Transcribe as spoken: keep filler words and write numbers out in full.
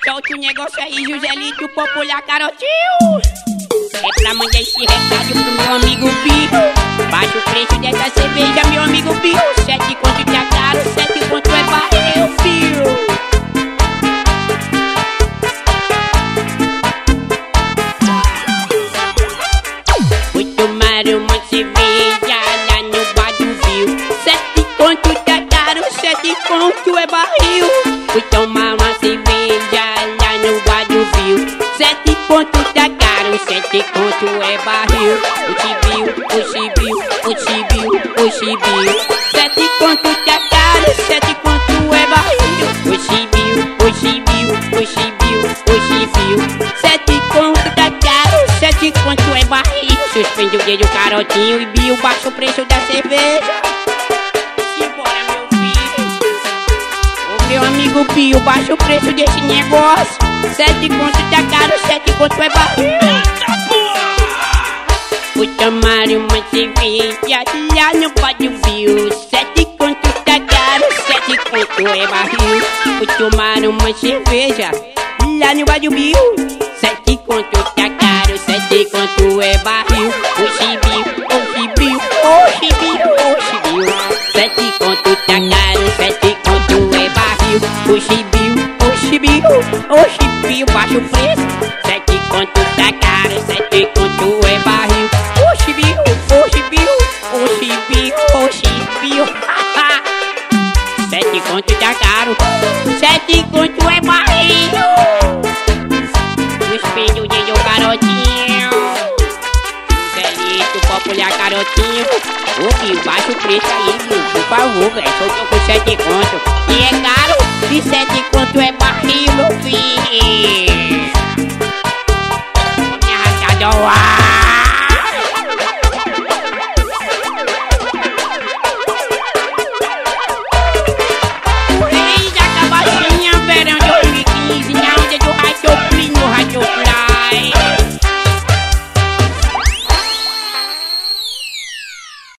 Solte o negócio aí, Joselito, popular Carotinho. É pra mandar esse recado pro meu amigo Bio. Baixa o preço dessa cerveja, meu amigo Bio. Sete conto que é caro, sete conto é barril, filho. Fui tomar uma cerveja lá no bar do Bio. Sete conto tá caro, sete conto é barril. Fui tomar uma cerveja lá no bar do Bio. Sete conto tá caro, sete conto é barril. Oxi Bio, oxi Bio, oxi Bio, oxi Bio. Sete conto tá caro, sete conto é barril. Oxi Bio, oxi Bio, oxi Bio, oxi Bio. Sete conto tá caro, sete conto é barril. Suspende o dedo, Carotinho e Bio, baixa o preço da cerveja. Simbora, meu filho. Ô meu amigo Bio, baixa o preço desse negócio. Sete conto tá caro, sete conto é barril. Fui tomar uma cerveja lá no bar do Bio. Sete conto tá caro, sete conto é barril. Fui tomar uma cerveja lá no bar do Bio. Sete conto tá caro, sete conto é barril. Oxi Bio, oxi Bio, oxi Bio, oxi Bio. Sete conto tá caro, sete conto é barril. Oxi Bio, oxi Bio, oxi Bio, baixa o preço. Sete conto tá caro, sete conto é barril. Oxi Bio, oxi Bio, oxi Bio, oxi Bio. Sete conto tá caro, sete conto é barril. O espelho de um Carotinho. Joselito, popular Carotinho. Ô Bio, baixa o preço aí, Bio, por favor, velho. Só tô com sete conto. E é caro, e sete conto é barril.